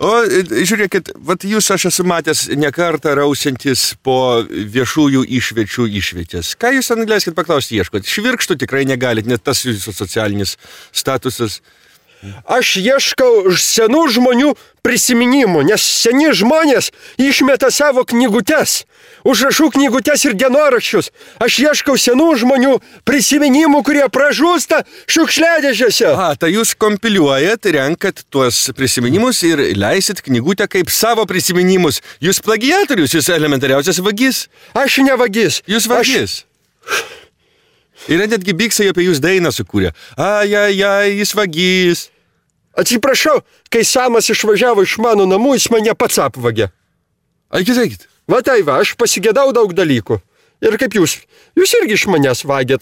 O, žiūrėkit, vat jūs aš esu matęs ne kartą rausiantis po viešųjų išviečių išvietės. Ką jūs, leiskit paklausti, ieškot? Švirkštų tikrai negalit, net tas jūsų socialinis statusas. Aš ieškau senų žmonių prisiminimų, nes seni žmonės išmeta savo knygutes, užrašų knygutes ir dienoraščius. Aš ieškau senų žmonių prisiminimų, kurie pražūsta šiukšliadėžėse. Tai jūs kompiliuojat, renkat tuos prisiminimus ir leisit knygutę kaip savo prisiminimus. Jūs plagiatorius, jūs elementariausias vagis. Aš ne vagis. Jūs vagis. Yra netgi Biksai apie jūs dainą sukūrė. Jis vagis. Atsiprašau, kai Samas išvažiavo iš mano namų, jis mane pats apvagė. Eikit. Va, aš pasigėdau daug dalykų. Ir kaip jūs irgi iš manęs vagėt